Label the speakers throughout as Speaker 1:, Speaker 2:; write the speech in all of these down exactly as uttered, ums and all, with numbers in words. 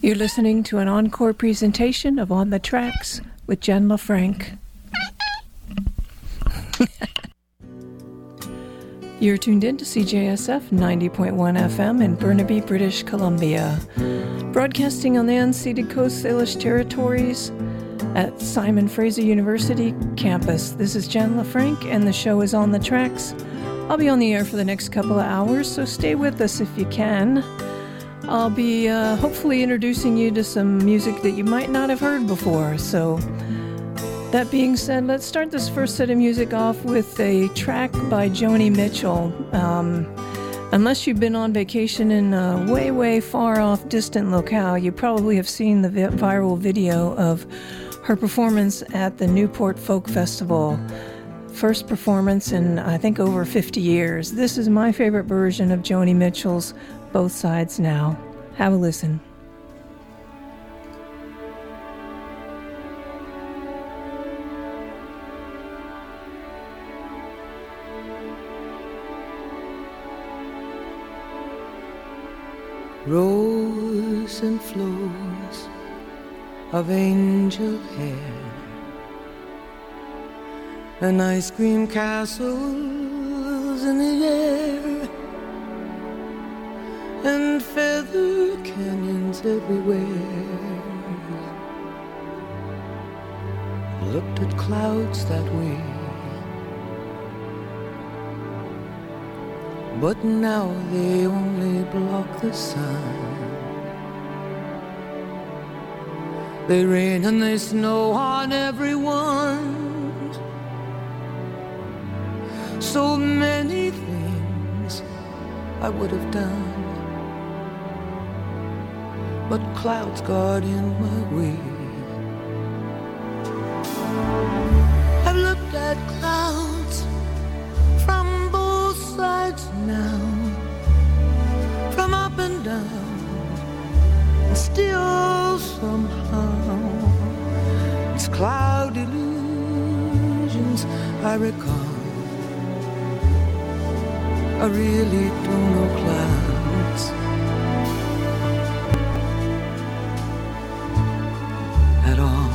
Speaker 1: You're listening to an encore presentation of On the Tracks with Jen LaFranc. You're tuned in to C J S F ninety point one F M in Burnaby, British Columbia. Broadcasting on the unceded Coast Salish territories at Simon Fraser University campus. This is Jen LaFranc, and the show is On the Tracks. I'll be on the air for the next couple of hours, so stay with us if you can. I'll be uh, hopefully introducing you to some music that you might not have heard before. So that being said, let's start this first set of music off with a track by Joni Mitchell. Um, unless you've been on vacation in a way, way far off distant locale, you probably have seen the vi- viral video of her performance at the Newport Folk Festival. First performance in, I think, over fifty years. This is my favorite version of Joni Mitchell's Both Sides Now. Have a listen.
Speaker 2: Rows and flows of angel hair and ice cream castles in the air and feather canyons everywhere. Looked at clouds that way, but now they only block the sun. They rain and they snow on everyone. So many things I would have done, but clouds got in my way. I've looked at clouds from both sides now, from up and down, and still somehow it's cloud illusions I recall. I really don't know clouds at all.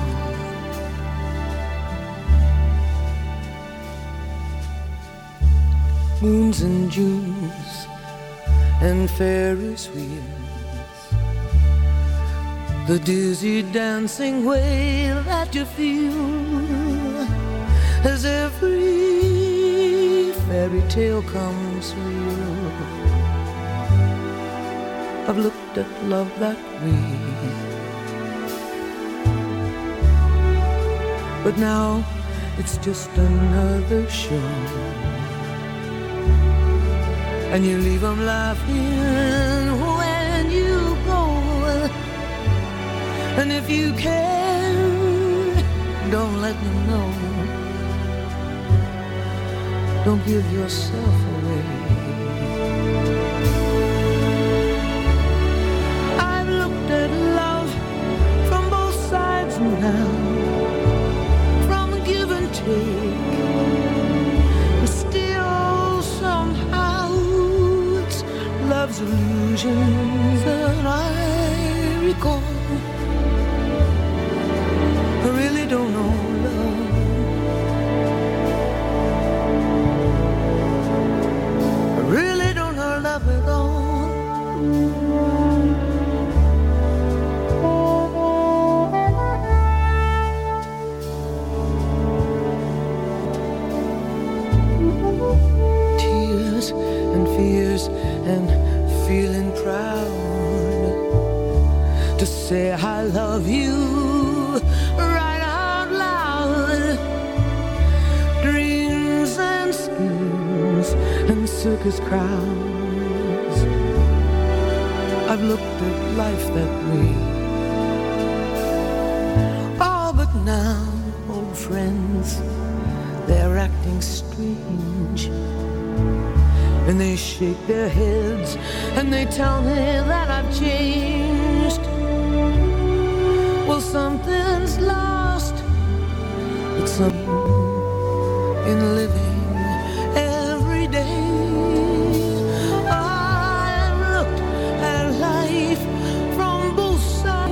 Speaker 2: Moons and Junes and Ferris wheels, the dizzy dancing way that you feel as every fairy tale comes real. I've looked at love that way, but now it's just another show, and you leave them laughing when you go. And if you can, don't let them know. Don't give yourself away. I've looked at love from both sides now, from give and take, and still somehow it's love's illusions that I recall. I really don't know love. Really don't know love at all. Tears and fears and feeling proud to say I love you right out loud. Dreams and schemes and circus crowds, I've looked at life that way. Oh, but now, old friends, they're acting strange, and they shake their heads and they tell me that I've changed. Well, something's lost, but something in living every day. I've looked at life from both sides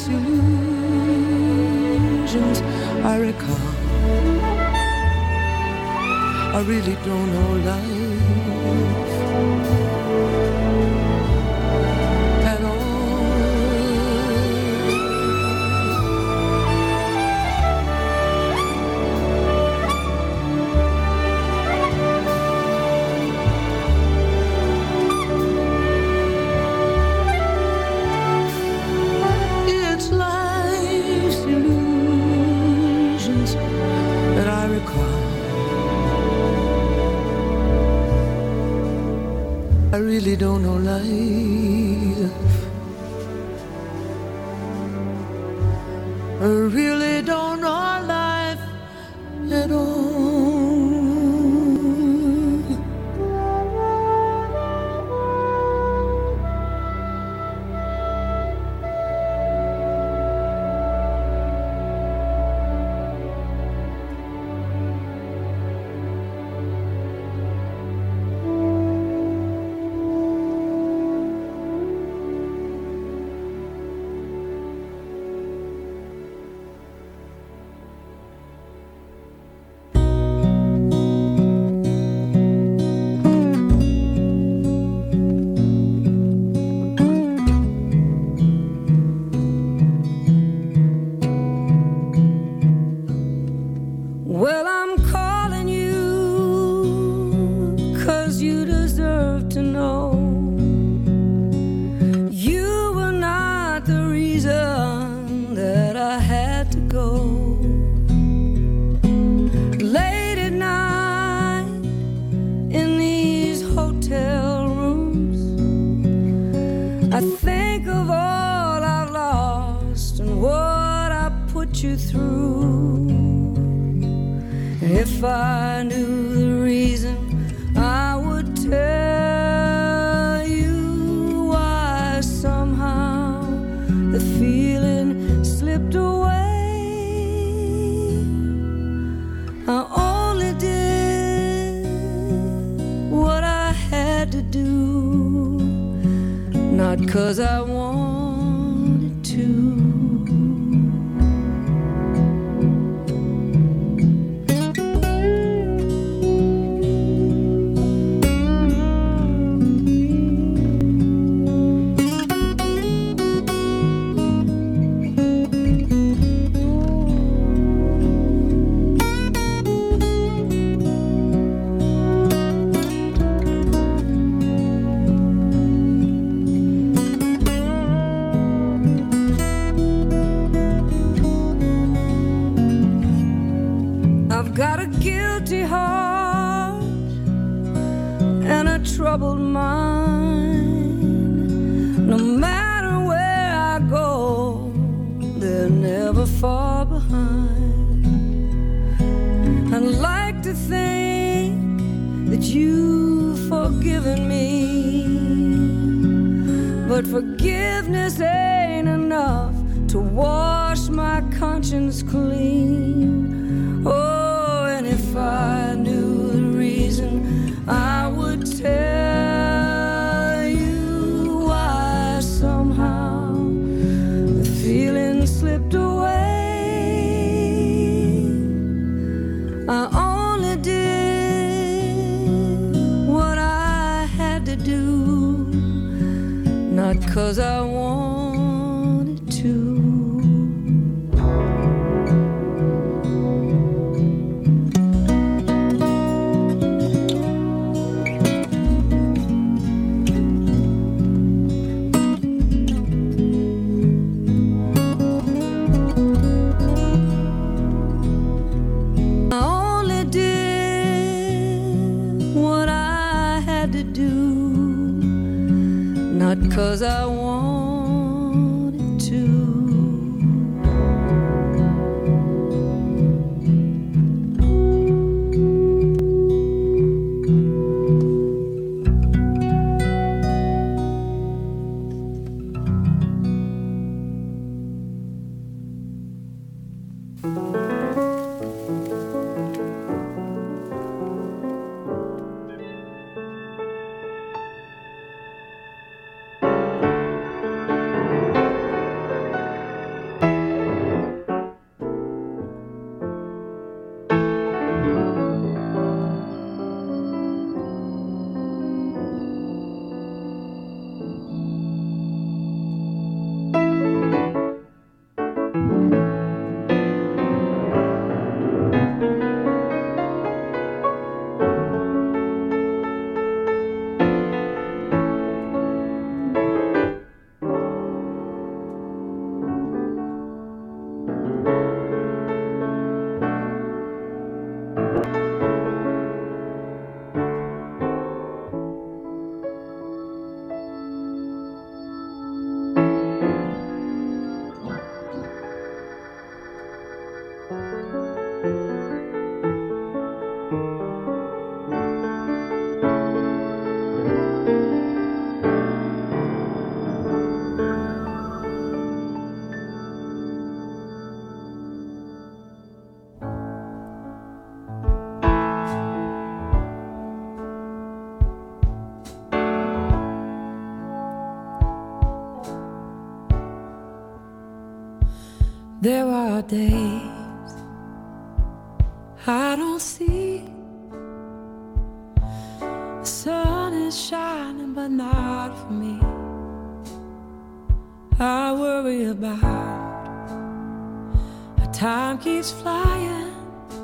Speaker 2: life's illusions I recall. I really don't know life at all. It's life's illusions that I recall. I really don't know life. I really don't know life at all.
Speaker 3: Well, I'm calling you 'cause you deserve to know you were not the reason that I had to go. Late at night in these hotel rooms, I think of all I've lost and what I put you through. If I knew the reason, I would tell you why somehow the feeling slipped away. I only did what I had to do, not 'cause I wanted to. I've got a guilty heart and a troubled mind. No matter where I go, they're never far behind. I'd like to think that you've forgiven me, but forgiveness ain't enough to wash my conscience clean. Oh, and if I knew the reason, I would tell you why somehow the feeling slipped away. I only did what I had to do, not 'cause I wanted to. Not 'cause I wanted to. There are days I don't see the sun is shining, but not for me. I worry about how time keeps flying.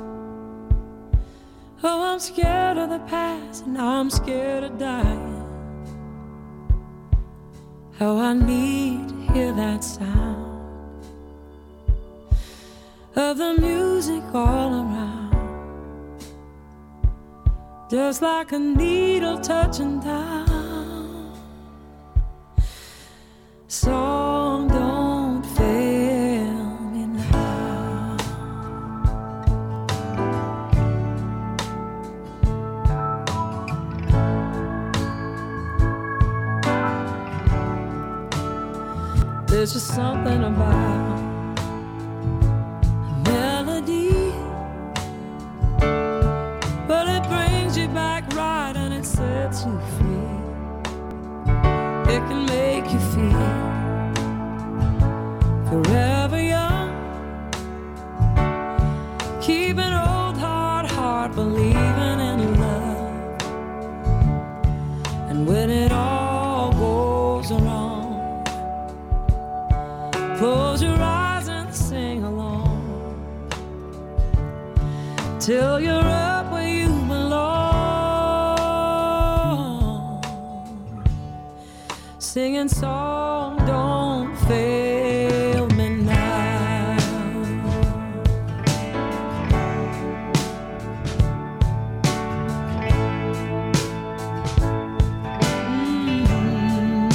Speaker 3: Oh, I'm scared of the past and I'm scared of dying. How I need to hear that sound of the music all around, just like a needle touching down. Song, don't fail me now. There's just something about sets you free. It can make you feel forever young. Keep an old hard heart believing in love. And when it all goes wrong, close your eyes and sing along till you're up where you belong. Singing song, don't fail me now. Mm-hmm.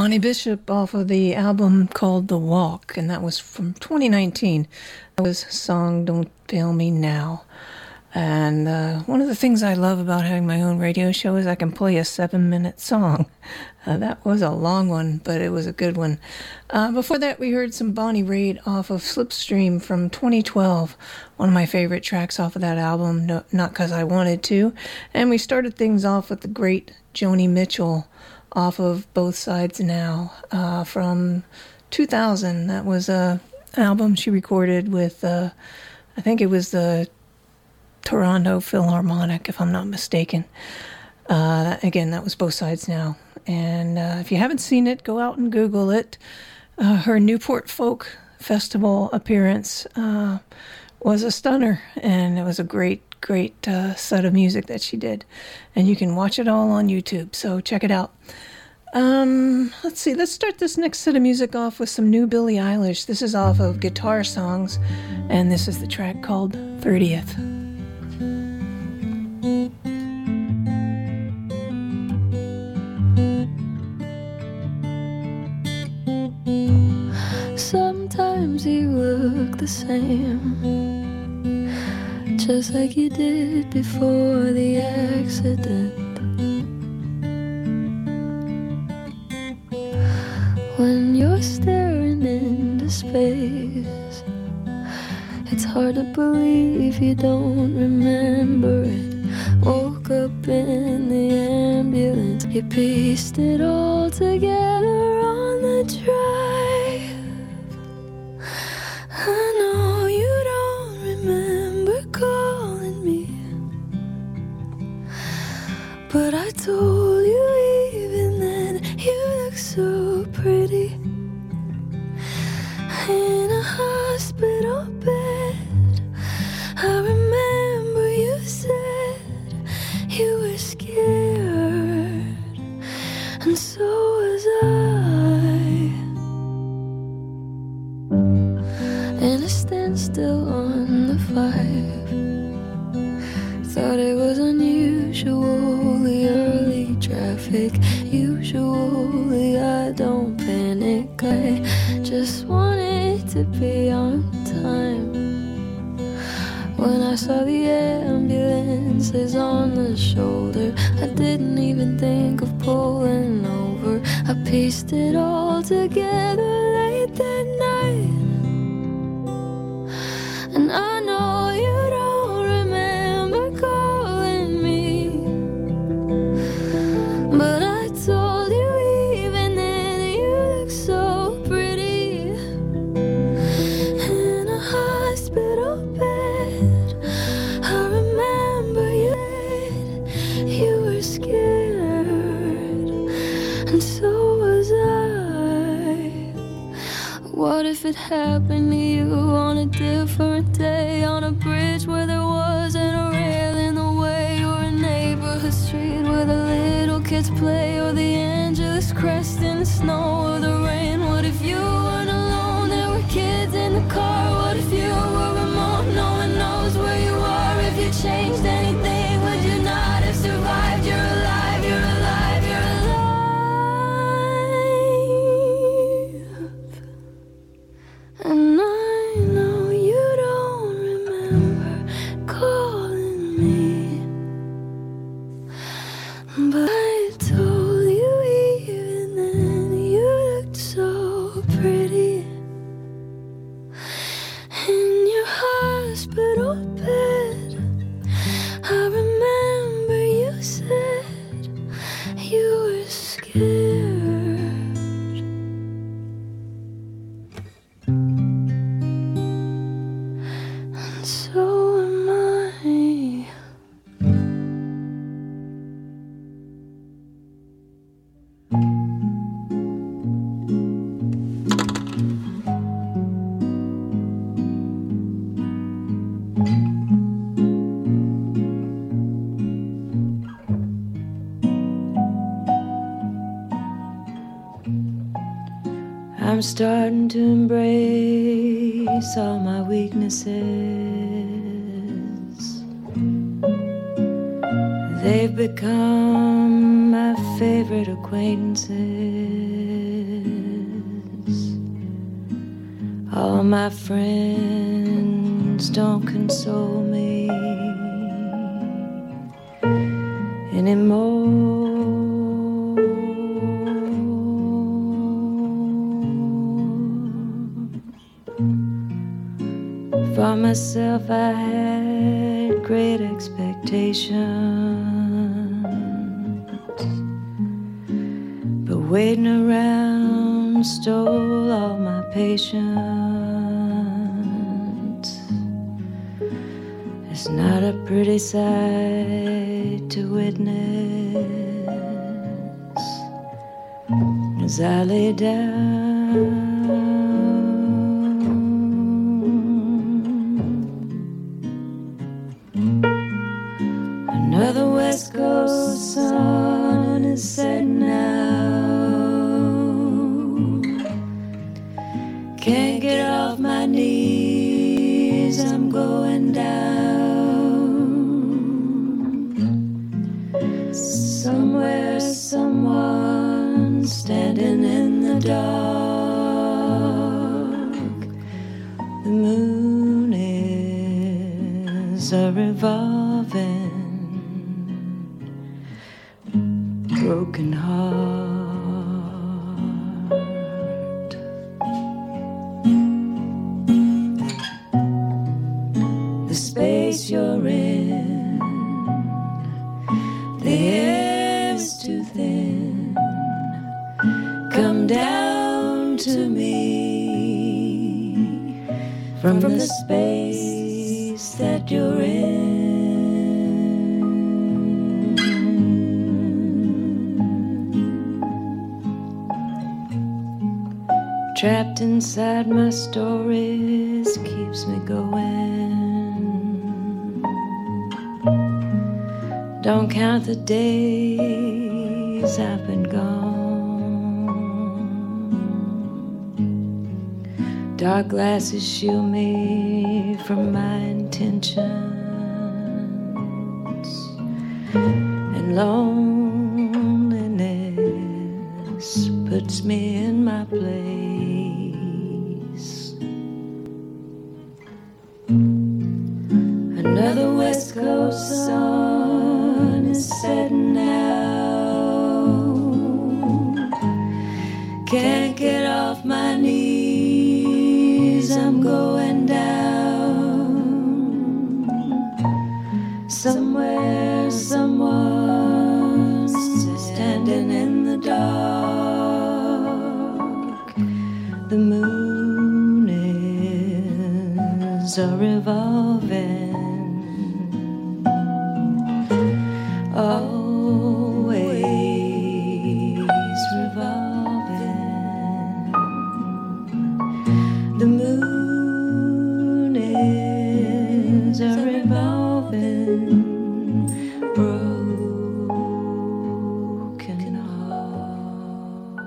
Speaker 1: Bonnie Bishop off of the album called The Walk, and that was from twenty nineteen. That was Song Don't Fail Me Now. And uh, one of the things I love about having my own radio show is I can play a seven-minute song. Uh, that was a long one, but it was a good one. Uh, before that, we heard some Bonnie Raitt off of Slipstream from twenty twelve, one of my favorite tracks off of that album, no, Not 'Cause I Wanted To. And we started things off with the great Joni Mitchell off of Both Sides Now uh, from two thousand. That was a album she recorded with, uh, I think it was the Toronto Philharmonic, if I'm not mistaken. Uh, again, that was Both Sides Now. And uh, if you haven't seen it, go out and Google it. Uh, her Newport Folk Festival appearance uh, was a stunner, and it was a great, great uh, set of music that she did. And you can watch it all on YouTube, so check it out. Um, let's see, let's start this next set of music off with some new Billie Eilish. This is off of Guitar Songs, and this is the track called thirtieth.
Speaker 3: Sometimes you look the same, just like you did before the accident. When you're staring into space, it's hard to believe you don't remember it. Woke up in the ambulance, you pieced it all together on the drive. I know you don't remember calling me, but I told you even then you look so pretty in a hospital bed. I remember you said you were scared, and so was I. In a standstill on the five, thought it was unusually early traffic. Usually I don't panic, I just wanted to be on time. When I saw the ambulances on the shoulder, I didn't even think of pulling over. I pieced it all together late that night. And I know you don't remember calling me, but I told you even then you look so pretty in a hospital bed. I remember you said you were scared, and so was I. What if it happened to you on a different day, on a bridge where there wasn't a rail in the way, or a neighborhood street where the little kids play, or the Angeles crest in the snow or the rain? What if you weren't alone, there were kids in the car? What if you were remote, no one knows where you are? If you changed anything, would you not have survived? You're alive, you're alive, you're alive. And I know you don't remember calling me, but I told you even then you looked so pretty in your hospital bed. I remember you said you were scared. And so am I. I'm starting to embrace all my weaknesses. They've become my favorite acquaintances. All my friends don't console me anymore. For myself I had great expectations, but waiting around stole all my patience. It's not a pretty sight to witness as I lay down. Another West Coast sun is setting out. Can't get off my knees, I'm going down. Somewhere, someone standing in the dark. The moon is a revolving broken heart. The space you're in, the air's too thin. Come down to me from, from the space that you're in. Trapped inside my stories keeps me going. Don't count the days I've been gone. Dark glasses shield me from my intentions, and loneliness puts me in my place. Another West Coast sun is setting out. Can't get off my knees, I'm going down. Somewhere, someone's standing in the dark. The moon is a revolving, always revolving. The moon is a revolving broken heart.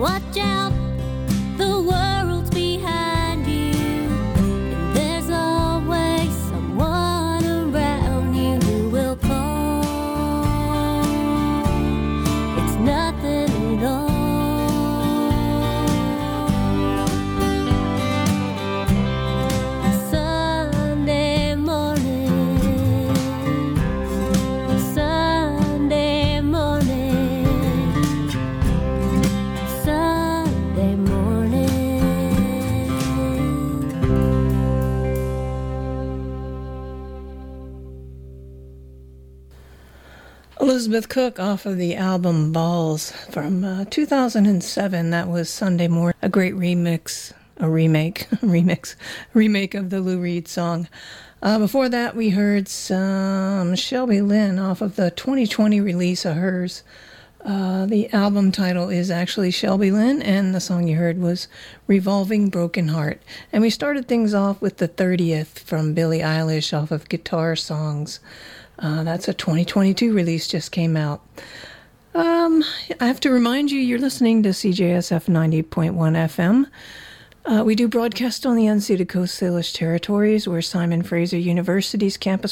Speaker 4: Watch out, the world's behind you, and there's always someone around you who will call. It's nothing at all. Sunday morning, Sunday morning, Sunday morning.
Speaker 1: Elizabeth Cook off of the album Balls from uh, two thousand seven. That was Sunday Morning, a great remix, a remake, a remix, remake of the Lou Reed song. Uh, before that, we heard some Shelby Lynn off of the twenty twenty release of hers. Uh, the album title is actually Shelby Lynn, and the song you heard was Revolving Broken Heart. And we started things off with the thirtieth from Billie Eilish off of Guitar Songs. Uh, that's a twenty twenty-two release, just came out. Um, I have to remind you, you're listening to C J S F ninety point one F M. Uh, we do broadcast on the unceded Coast Salish territories, where Simon Fraser University's campus